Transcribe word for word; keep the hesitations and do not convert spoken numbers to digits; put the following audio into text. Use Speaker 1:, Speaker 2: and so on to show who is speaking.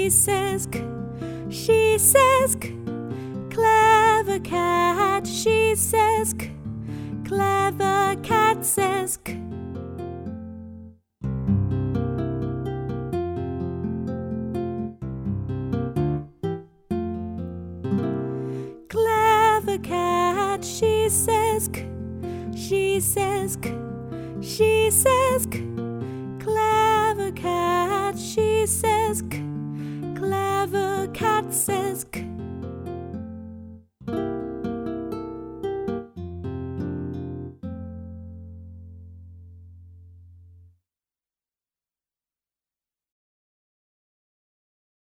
Speaker 1: she says k, she says k. Clever cat, she says k, clever cat says k. Clever cat, she says k, she says k, she says k. Clever cat, she says k, clever cat says k.